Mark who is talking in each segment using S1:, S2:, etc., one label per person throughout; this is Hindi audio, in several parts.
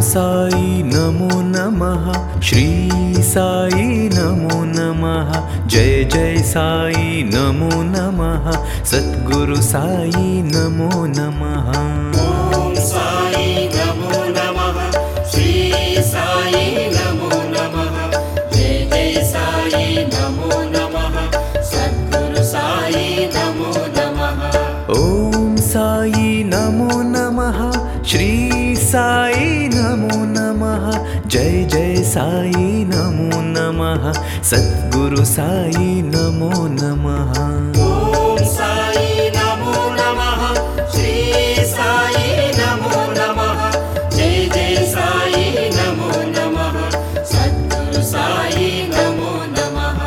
S1: साई नमो नमः। श्री साई नमो नमः। जय जय साई नमो नमः। सद्गुरु साई नमो नमः।
S2: ओम साई नमो नमः। श्री साई नमो नमः। जय जय साई नमो नमः। सद्गुरु साई नमो नमः।
S1: ओम साई नमो नमः। श्री साई नमो नमः। जय जय साई नमो नमः। सद्गुरु साई नमो नमः।
S2: ओम साई नमो नमः। श्री साई नमो नमः। जय जय साई नमो नमः। सद्गुरु साई नमो नमः।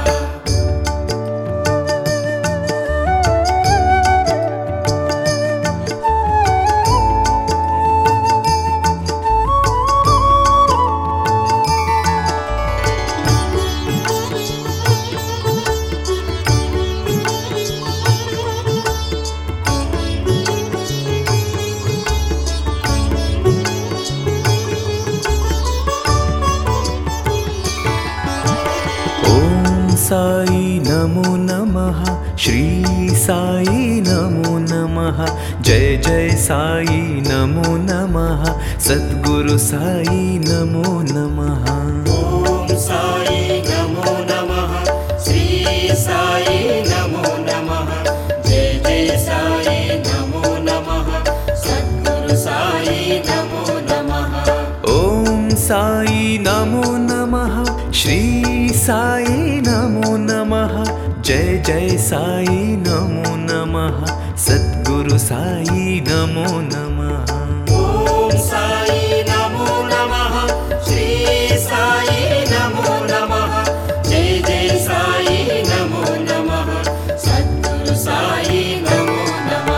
S1: साई नमो नमः। श्री साई नमो नमः। जय जय साई नमो नमः। सद्गुरु साई नमो नमः।
S2: ओम साई नमो नमः। श्री साई नमो नमः। जय जय साई नमो नमः। सद्गुरु साई नमो नमः।
S1: ओम साई नमो नमः। श्री साई नमो नमः। जय जय साई नमो नमः। सद्गुरु साई नमो नमः।
S2: ओम साई नमो नमः। श्री साई नमो नमः। जय जय साई नमो नमः। सद्गुरु साई नमो नमः।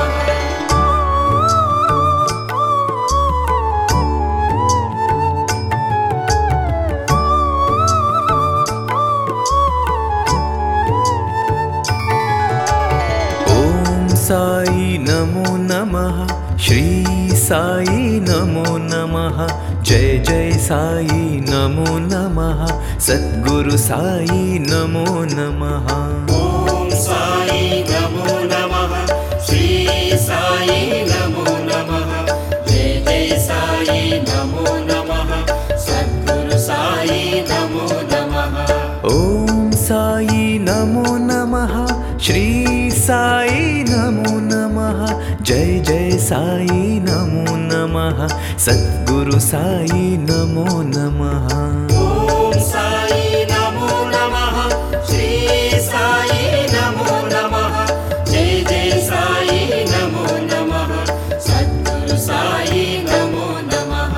S1: साई नमो नमः। श्री साई नमो नमः। जय जय साई नमो नमः। सद्गुरु साई नमो नमः।
S2: ओम साई नमो नमः। श्री साई नमो नमः। जय जय साई नमो नमः। सद्गुरु साई नमो नमः।
S1: ओम साई नमो नमः। श्री साई नमो नमः। जय जय साई नमो नमः। सद्गुरु साई नमो नमः।
S2: ओम साई नमो नमः। श्री साई नमो नमः। जय जय साई नमो नमः। सद्गुरु साई नमो नमः।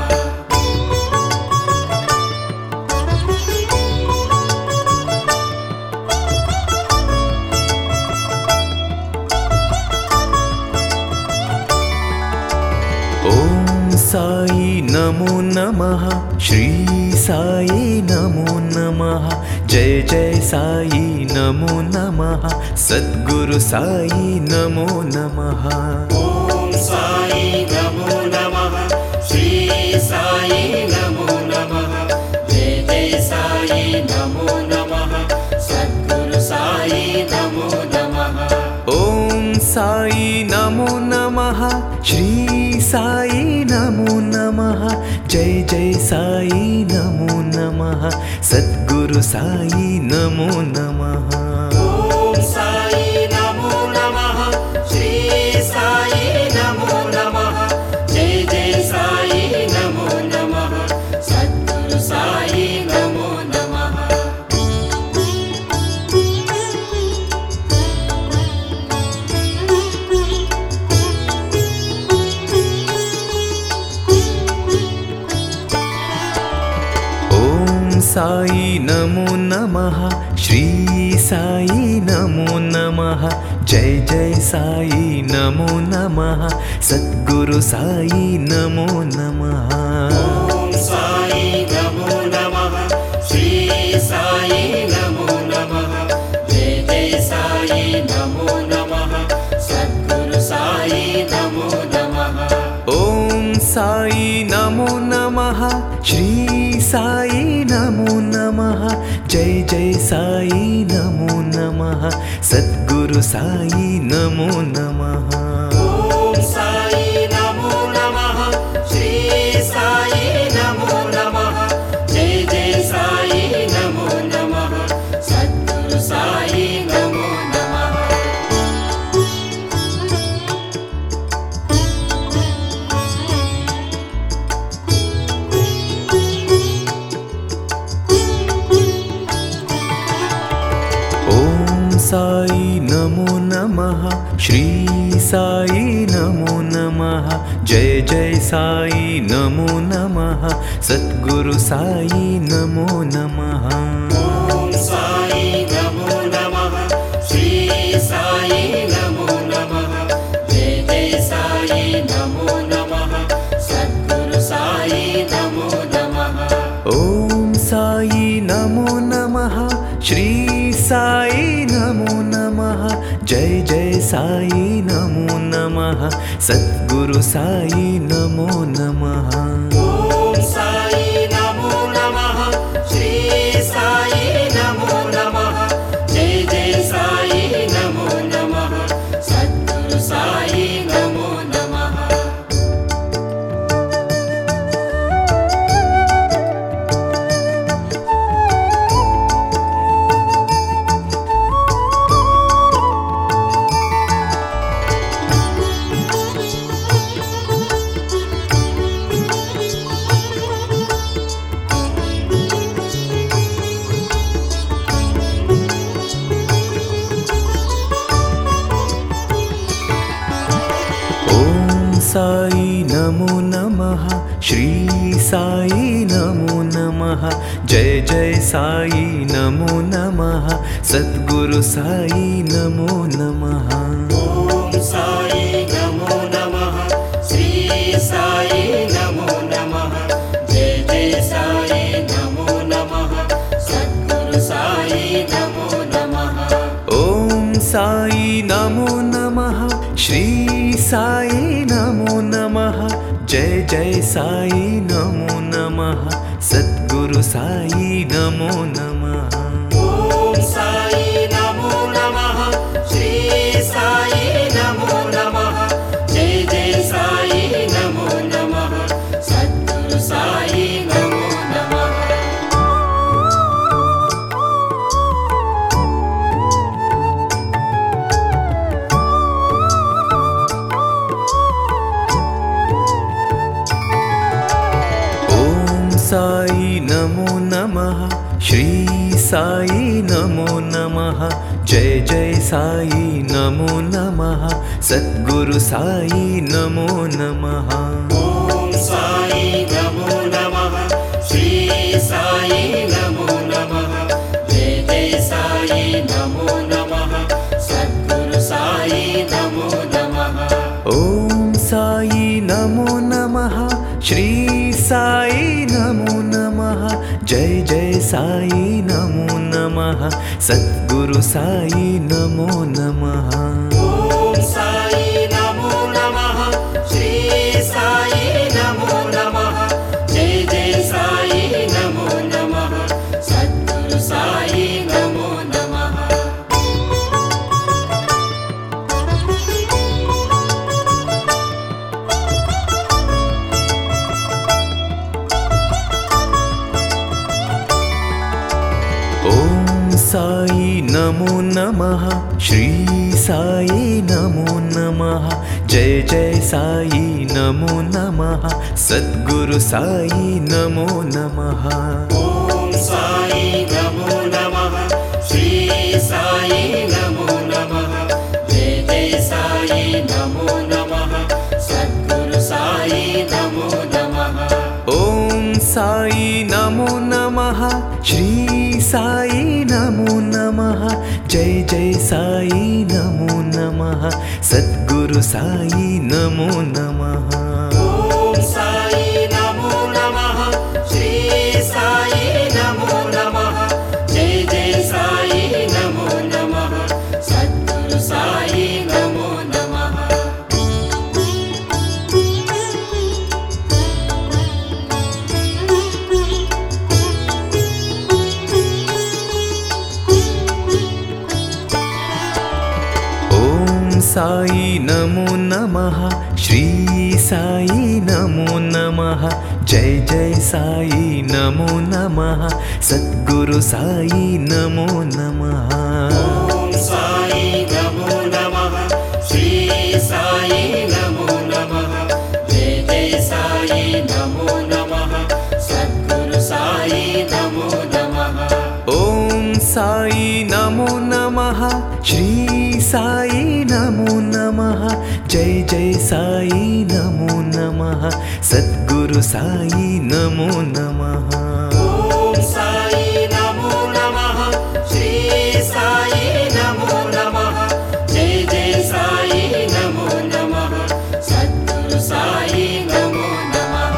S1: ओम साई नमो नमः। श्री साई नमो नमः। जय जय साई नमो नमः। सद्गुरु साई नमो नमः।
S2: ओम साई नमो नमः। श्री साई नमो नमः। जय जय साई नमो नमः। सद्गुरु साई नमो नमः।
S1: ओम साई नमो नमः। श्री साई नमो नमः। जय जय साई नमो नमः। सद्गुरु साई नमो नमः।
S2: ओम साई नमो नमः। श्री साई नमो नमः। जय जय साई नमो नमः। सद्गुरु साई नमो नमः।
S1: ओम साई नमो नमः। श्री साई नमो नमः। जय जय साई नमो नमः। सद्गुरु साई नमो नमः।
S2: ओम साई नमो नमः। श्री साई नमो नमः। जय जय साई नमो नमः। सद्गुरु साई नमो नमः।
S1: ओम साई नमो नमः श्री साई नमो नमः जय जय साई नमो नमः सद्गुरु साई नमो नमः
S2: ॐ साई नमो नमः श्री साई नमो नमः जय जय साई नमो नमः सद्गुरु साई नमो नमः
S1: ॐ साई नमो नमः श्री साई नमो नमः जय जय साई नमो नमः सद्गुरु साई नमो नमः
S2: ॐ साई नमो नमः श्री साई नमो नमः जय जय साई नमो नमः सद्गुरु साई नमो नमः
S1: ॐ साई नमो नमः श्री साई नमो नमः जय जय साई नमो नमः सद्गुरु साई नमो नमः
S2: ॐ साई नमो नमः श्री साई नमो नमः जय जय साई नमो नमः सद्गुरु साई नमो नमः
S1: ॐ साई नमो नमः श्री साई नमो नमः जय जय साई नमो नमः सद्गुरु साई नमो नमः
S2: ॐ साई नमो नमः श्री साई नमो नमः जय जय साई नमो नमः सद्गुरु साई नमो नमः
S1: ॐ साई नमो नमः श्री साई नमो नमः जय जय साई नमो नमः सद्गुरु साई नमो नमः
S2: ॐ साई नमो नमः श्री साई नमो नमः जय जय साई नमो नमः सद्गुरु साई नमो नमः
S1: ॐ साई नमो नमः श्री साई नमो नमः जय जय साई नमो नमः सद्गुरु साई नमो नमः
S2: ॐ साई नमो नमः श्री साई नमो नमः जय जय साई नमो नमः सद्गुरु साई नमो नमः
S1: ॐ साई नमो नमः श्री साई नमो नमः जय जय साई नमो नमः सद्गुरु साई नमो नमः
S2: ॐ साई नमो नमः श्री साई नमो नमः जय जय साई नमो नमः सद्गुरु साई नमो नमः
S1: ॐ साई नमो नमः श्री साई नमो नमः जय जय साई नमो नमः सद्गुरु साई नमो नमः
S2: ॐ साई नमो नमः श्री साई नमो नमः जय जय साई नमो नमः सद्गुरु साई नमो नमः
S1: ॐ साई नमो नमः श्री साई नमो नमः जय जय साई नमो नमः सद्गुरु साई नमो नमः
S2: ॐ साई नमो नमः श्री साई नमो नमः जय जय साई नमो नमः सद्गुरु साई नमो नमः
S1: साई नमो नमः श्री साई नमो नमः जय जय साई नमो नमः सद्गुरु साई नमो नमः
S2: ॐ साई नमो नमः श्री साई नमो नमः जय जय साई नमो नमः सद्गुरु साई नमो नमः
S1: ॐ साई नमो नमः श्री साई नमो नमः जय जय साई नमो नमः सद्गुरु साई नमो नमः
S2: ॐ साई नमो नमः श्री साई नमो नमः जय जय साई नमो नमः सद्गुरु साई नमो नमः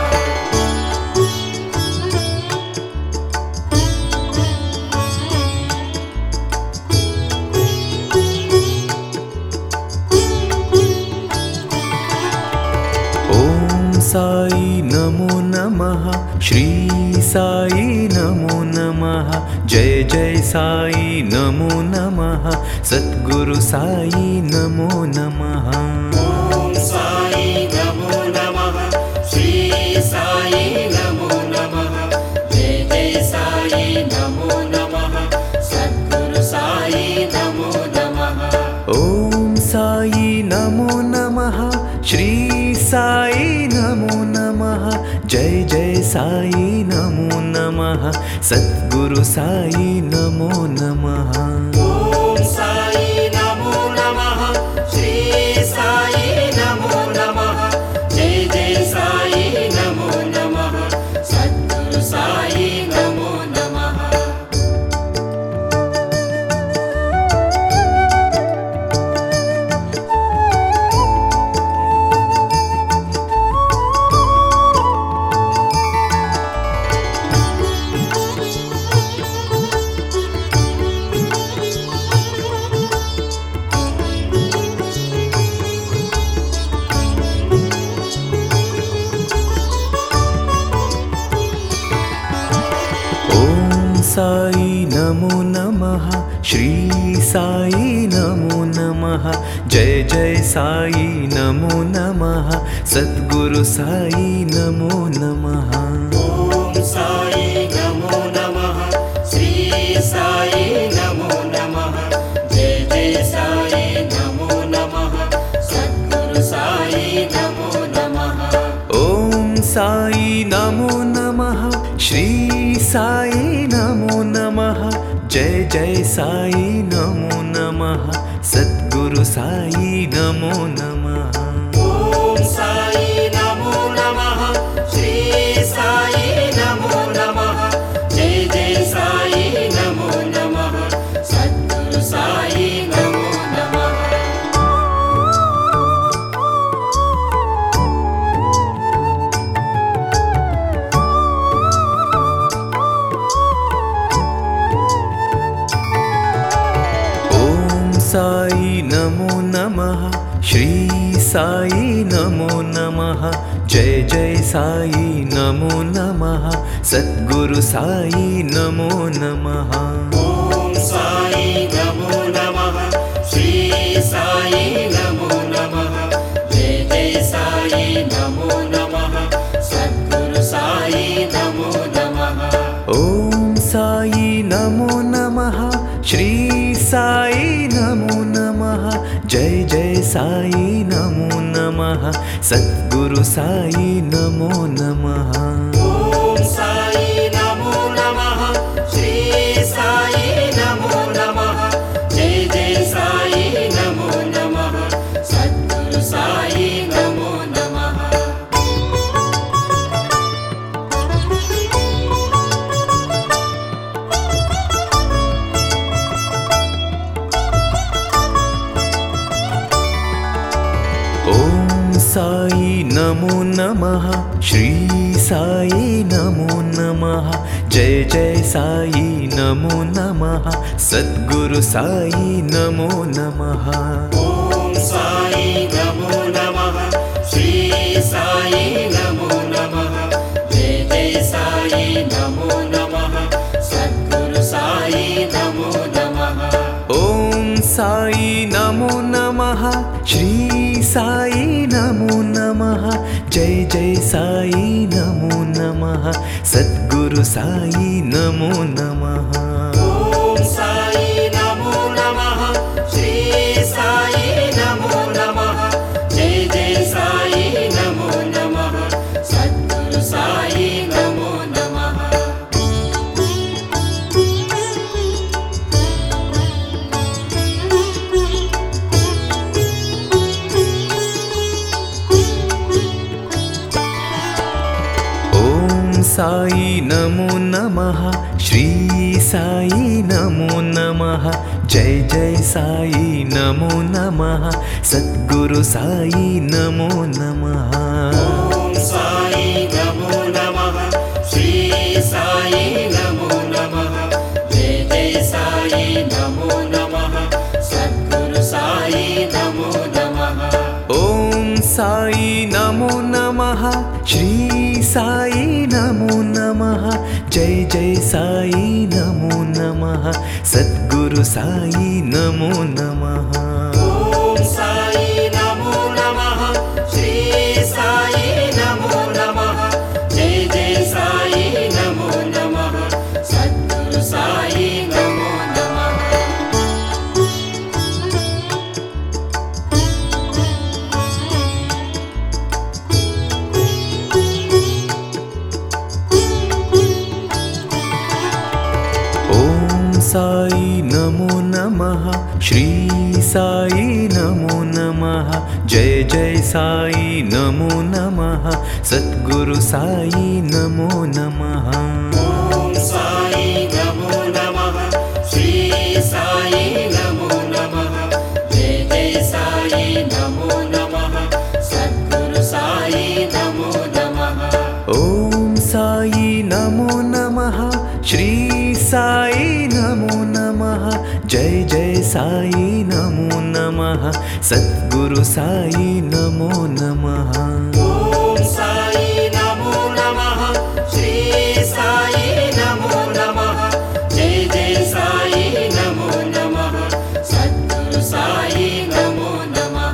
S1: ॐ साई नमो नमः श्री साई नमो नमः जय जय साई नमो नमः सद्गुरु साई नमो नमः
S2: ॐ साई नमो नमः श्री साई नमो नमः जय जय साई नमो नमः सद्गुरु साई नमो नमः
S1: ॐ साई नमो नमः श्री साई नमो नमः जय जय साई नमो नमः सद्गुरु साई नमो नमः
S2: ॐ साई नमो नमः श्री साई नमो नमः जय जय साई नमो नमः सद्गुरु साई नमो नमः
S1: ॐ साई नमो नमः श्री साई नमो नमः जय जय साई नमो नमः सद्गुरु साई नमो नमः
S2: ॐ साई नमो नमः श्री साई नमो नमः जय जय साई नमो नमः सद्गुरु साई नमो नमः
S1: ॐ साई नमो नमः श्री साई नमो नमः जय जय साई नमो नमः सद्गुरु साई नमो नमः
S2: ॐ साई नमो नमः श्री साई नमो नमः जय जय साई नमो नमः सद्गुरु साई नमो नमः
S1: ॐ साई नमो नमः श्री साई नमो नमः जय जय साई नमो नमः सद्गुरु साई नमो नमः
S2: ॐ साई नमो नमः श्री साई नमो नमः जय जय साई नमो नमः सद्गुरु साई नमो नमः
S1: ॐ साई नमो नमः श्री साई नमो नमः जय जय साई नमो नमः सद्गुरु साई नमो नमः
S2: ॐ साई नमो नमः श्री साई नमो नमः जय जय साई नमो नमः सद्गुरु साई नमो नमः
S1: ॐ साई नमो नमः श्री साई नमो नमः जय जय साई नमो नमः सद्गुरु साई नमो नमः
S2: ॐ साई नमो नमः श्री साई नमो नमः जय जय साई नमो नमः सद्गुरु साई नमो नमः
S1: ॐ साई नमो नमः श्री साई नमो नमः जय जय साई नमो नमः सद्गुरु साई नमो नमः
S2: ॐ साई नमो नमः श्री साई नमो नमः जय जय साई नमो नमः सद्गुरु साई नमो नमः
S1: ॐ साई नमो नमः श्री साई नमो नमः जय जय साई नमो नमः सद्गुरु साई नमो नमः
S2: ॐ साई नमो नमः श्री साई नमो नमः जय जय साई नमो नमः सद्गुरु साई नमो नमः
S1: ॐ साई नमो नमः श्री साई नमो नमः जय जय साई नमो नमः सद्गुरु साई नमो नमः
S2: ॐ साई नमो नमः श्री साई नमो नमः जय जय साई नमो नमः सद्गुरु साई नमो नमः
S1: ॐ साई नमो नमः श्री साई नमो नमः जय जय साई नमो नमः सद्गुरु साई नमो नमः
S2: ॐ साई नमो नमः श्री साई नमो नमः जय जय साई नमो नमः सद्गुरु साई नमो नमः
S1: ॐ साई नमो नमः श्री साई नमो नमः जय जय साई नमो नमः सद्गुरु साई नमो नमः
S2: ॐ साई नमो नमः श्री साई नमो नमः जय जय साई नमो नमः सद्गुरु साई नमो नमः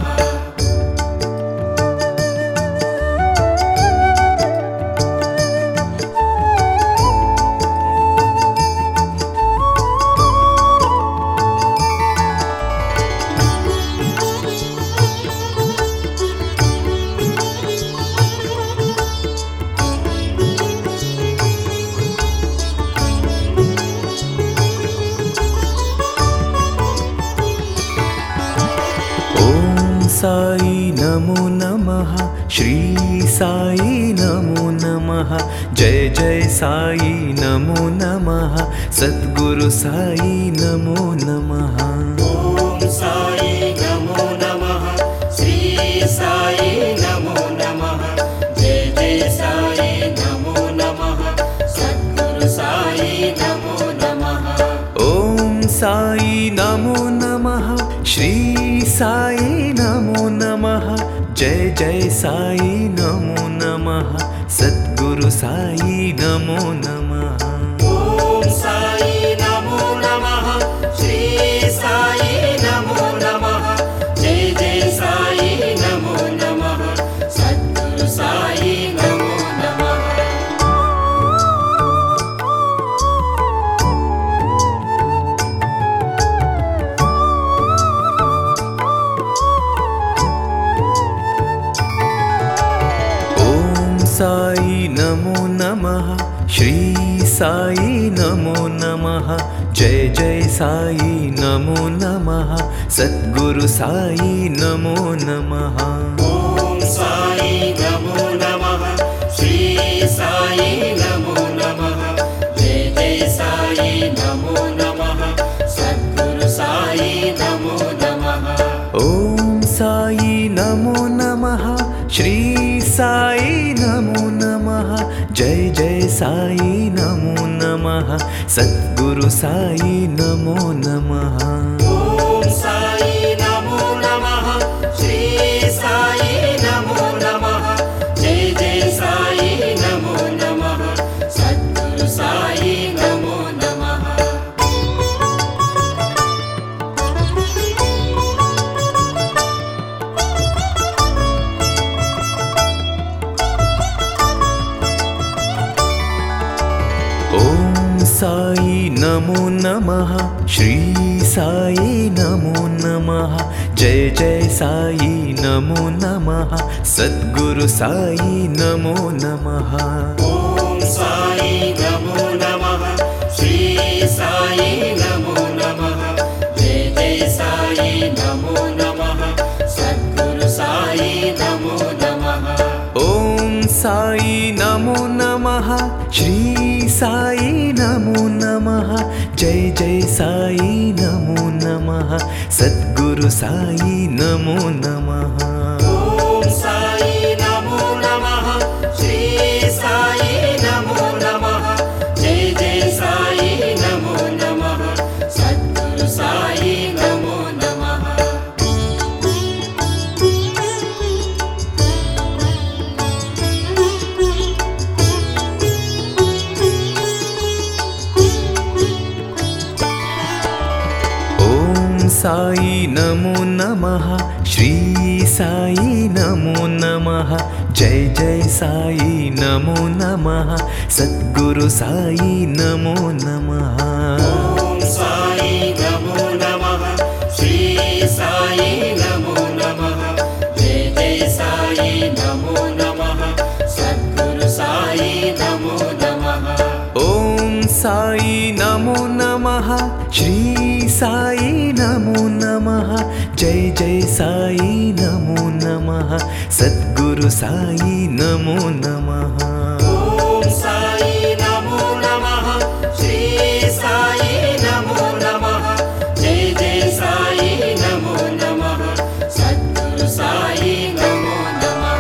S1: ॐ साई नमो नमः श्री साई नमो नमः जय जय साई नमो नमः सद्गुरु साई नमो नमः
S2: ॐ साई नमो नमः श्री साई नमो नमः जय जय साई नमो नमः सद्गुरु साई नमो नमः
S1: ॐ साई नमो नमः श्री साई नमो नमः जय जय साई नमो नमः सद्गुरु साई नमो नमः
S2: ॐ साई नमो नमः श्री साई नमो नमः जय जय साई नमो नमः सद्गुरु साई नमो नमः
S1: ॐ साई नमो नमः श्री साई नमो नमः जय जय साई नमो नमः सद्गुरु साई नमो नमः
S2: ॐ साई नमो नमः श्री साई नमो नमः जय जय साई नमो नमः सद्गुरु साई नमो नमः
S1: ॐ साई नमो नमः श्री साई नमो नमः जय जय साई नमो नमः सद्गुरु साई नमो नमः
S2: ॐ साई नमो नमः श्री साई नमो नमः जय जय साई नमो नमः सद्गुरु साई नमो नमः
S1: ఓం సాయి నమో నమః శ్రీ సాయి నమో నమః జయ జయ సాయి నమో నమః సద్గురు సాయి నమో నమః
S2: ఓం సాయి నమో నమః శ్రీ సాయి నమో నమః జయ జయ సాయి నమో నమః సద్గురు సాయి నమో నమః
S1: ఓం సాయి నమో నమః శ్రీ సాయి నమో నమః జయ జయ సాయి నమో నమః సద్గురు సాయి నమో నమః
S2: ఓం సాయి నమో నమః శ్రీ సాయి నమో నమః జయ జయ సాయి నమో నమః సద్గురు సాయి నమో నమః
S1: ఓం సాయి నమో నమః శ్రీ సాయి నమో నమః జయ జయ సాయి నమో నమః సద్గురు సాయి నమో నమః
S2: ఓం సాయి నమో నమః శ్రీ సాయి నమో నమః జయ జయ సాయి నమో నమః సద్గురు సాయి నమో నమః
S1: ఓం సాయి నమో నమః శ్రీ సాయి నమో నమః జయ జయ సాయి నమో నమః సద్గురు సాయి నమో నమః
S2: ఓం సాయి నమో నమః శ్రీ సాయి నమో నమః జయ జయ సాయి నమో నమః సద్గురు సాయి నమో నమః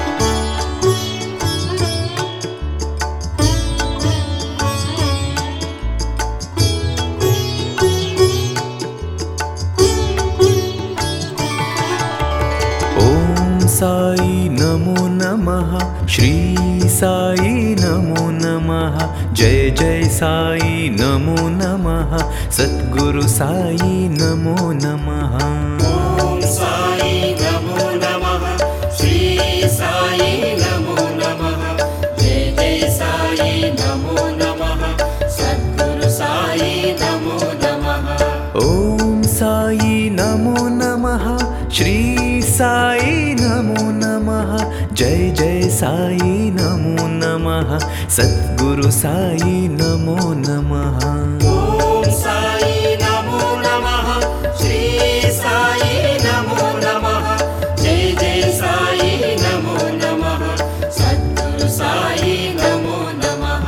S1: ఓం సాయి నమో నమః శ్రీ సాయి నమో నమః జయ జయ సాయి నమో నమః సద్గురు సాయి నమో నమః
S2: ఓం సాయి నమో నమః శ్రీ సాయి నమో నమః జయ జయ సాయి నమో నమః సద్గురు సాయి నమో నమః
S1: ఓం సాయి నమో నమః శ్రీ సాయి నమో నమః జయ జయ సాయి నమో నమః సద్గురు సాయి నమో నమః
S2: ఓం సాయి నమో నమః శ్రీ సాయి నమో నమః జయ జయ సాయి నమో నమః సద్గురు సాయి నమో నమః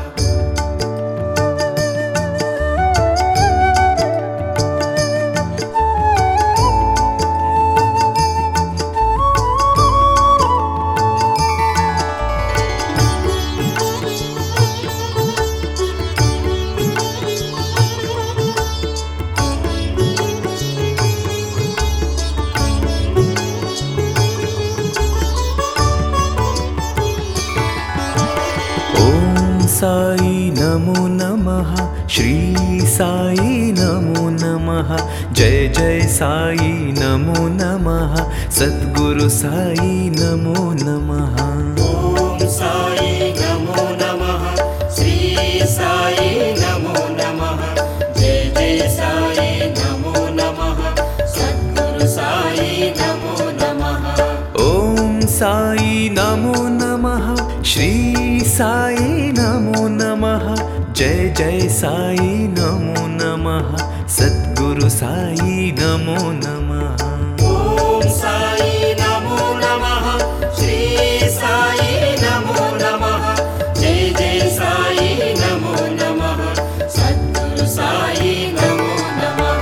S1: ఓం సాయి నమో నమః శ్రీ సాయి నమో నమః జయ జయ సాయి నమో నమః సద్గురు సాయి నమో నమః
S2: ఓం సాయి నమో నమః శ్రీ సాయి నమో నమః జయ జయ సాయి నమో నమః సద్గురు సాయి నమో నమః
S1: ఓం సాయి నమో నమః శ్రీ సాయి నమో నమః జయ జయ సాయి నమో నమః సద్గురు సాయి నమో నమః
S2: ఓం సాయి నమో నమః శ్రీ సాయి నమో నమః జయ జయ సాయి నమో నమః సద్గురు సాయి నమో నమః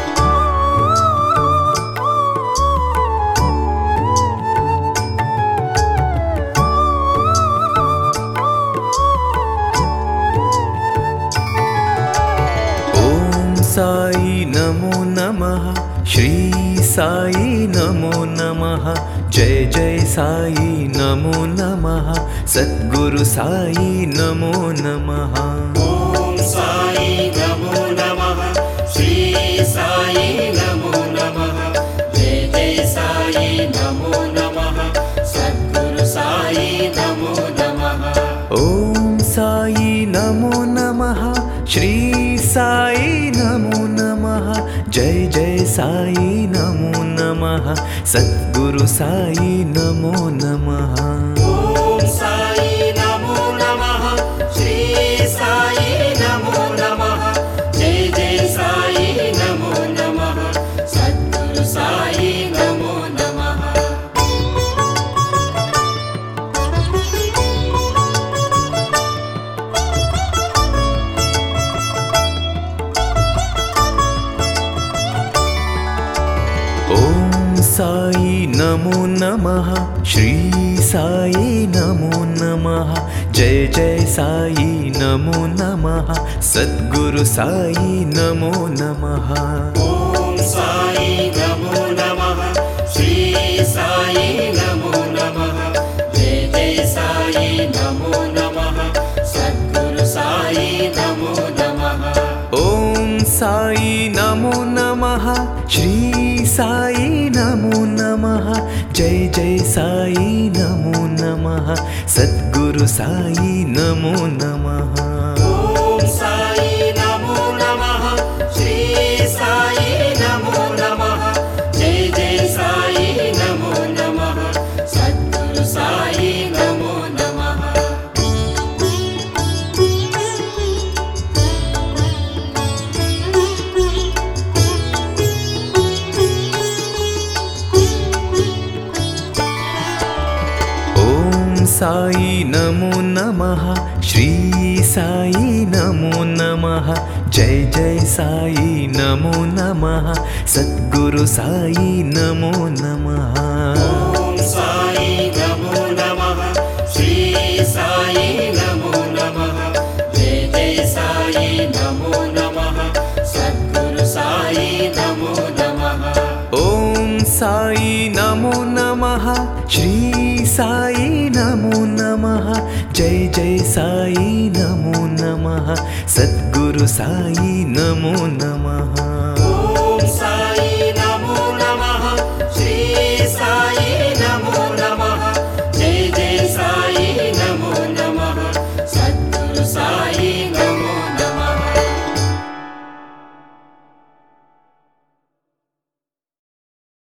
S1: ఓం సాయి నమో నమః శ్రీ సాయి నమో నమః జయ జయ సాయి నమో నమః సద్గురు సాయి నమో నమః
S2: ఓం సాయి నమో నమః శ్రీ సాయి నమో నమః జయ జయ సాయి నమో నమః సద్గురు సాయి నమో నమః
S1: ఓం సాయి నమో नमो नमः श्री साई नमो नमः जय जय साई नमो नमः सद्गुरु साई नमो नमः
S2: ఓం సాయి నమో నమః శ్రీ సాయి నమో నమః జై జై సాయి నమో నమః సద్గురు సాయి నమో నమః
S1: ओम साई नमो नमः श्री साई नमो नमः जय जय साई नमो नमः सद्गुरु साई नमो नमः
S2: ఓం సాయి నమో నమః శ్రీ సాయి నమో నమః జై జై సాయి నమో నమః సద్గురు సాయి నమో నమః
S1: ओम साई नमो नमः श्री साई नमो नमः जय जय साई नमो नमः सद्गुरु साई नमो नमः
S2: ఓం సాయి నమో నమః శ్రీ సాయి నమో నమః జై జై సాయి నమో నమః సద్గురు సాయి నమో నమః
S1: ओम साई नमो नमः श्री साई नमो नमः जय जय साई नमो नमः सद्गुरु साई नमो नमः
S2: ఓం సాయి నమో నమః శ్రీ సాయి నమో నమః జై జై సాయి నమో నమః సద్గురు సాయి నమో నమః
S1: ओम साई नमो नमः श्री साई नमो नमः जय जय साई नमो नमः सद्गुरु साई नमो नमः